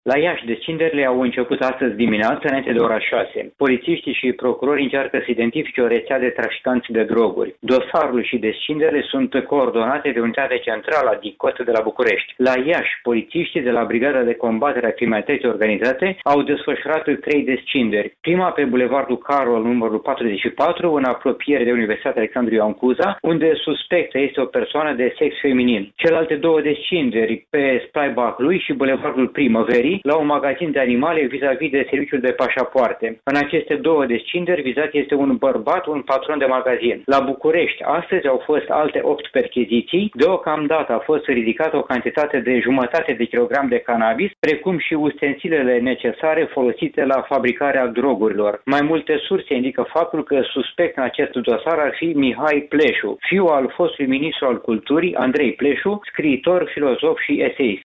La Iași, descinderile au început astăzi dimineață, înainte de ora 6. Polițiștii și procurorii încearcă să identifice o rețea de traficanți de droguri. Dosarul și descinderile sunt coordonate de Unitatea Centrală a DICOT de la București. La Iași, polițiștii de la Brigada de Combatere a Criminalității Organizate au desfășurat 3 descinderi. Prima pe Bulevardul Carol, numărul 44, în apropiere de Universitatea Alexandru Ioan Cuza, unde suspectă este o persoană de sex feminin. Celelalte 2 descinderi pe Splaibach lui și Bulevardul Primăverii, la un magazin de animale vis-a-vis de serviciul de pașapoarte. În aceste 2 descinderi vizat este un bărbat, un patron de magazin. La București, astăzi au fost alte 8 percheziții. Deocamdată a fost ridicată o cantitate de 1,5 de kilogram de cannabis, precum și ustensilele necesare folosite la fabricarea drogurilor. Mai multe surse indică faptul că suspect în acest dosar ar fi Mihai Pleșu, fiul al fostului ministru al culturii, Andrei Pleșu, scriitor, filozof și eseist.